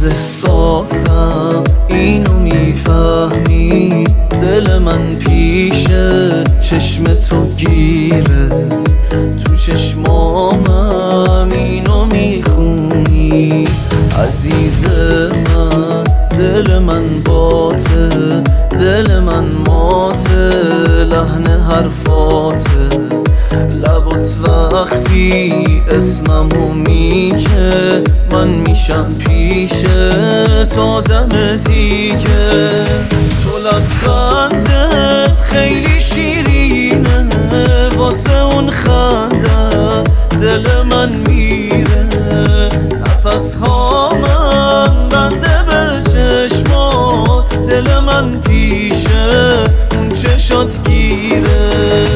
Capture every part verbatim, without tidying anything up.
احساسم اینو میفهمی، دل من پیش چشم تو گیره، تو چشمامم اینو میخونی. عزیز من دل من باته، دل من ماته، لحن حرفاته، لبات وقتی اسممو میگه من میشم پیش تا دم دیگه. تو لبخندت خیلی شیرینه، واسه اون خندت دل من میره، نفس ها من بنده به چشمات، دل من پیشه اون چشات گیره.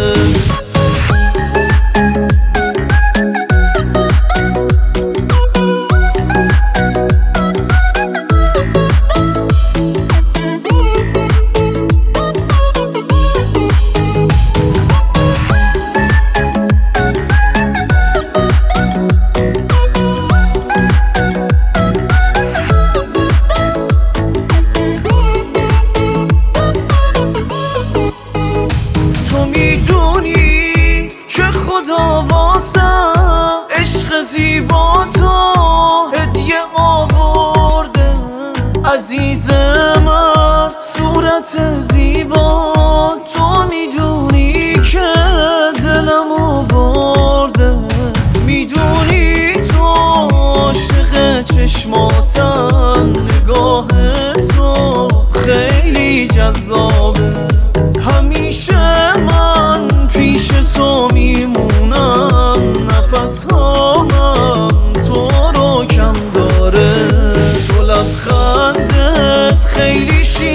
خدا واسم عشق زیبا تو هدیه آورده، عزیز من صورت زیبا تو میدونی که دلمو برده، میدونی تو عاشق چشماتم، نگاه تو خیلی جذابه، همیشه من پیش تو میمونم، نفس هامم تو رو کم داره. تو لبخندت خیلی شیرینه،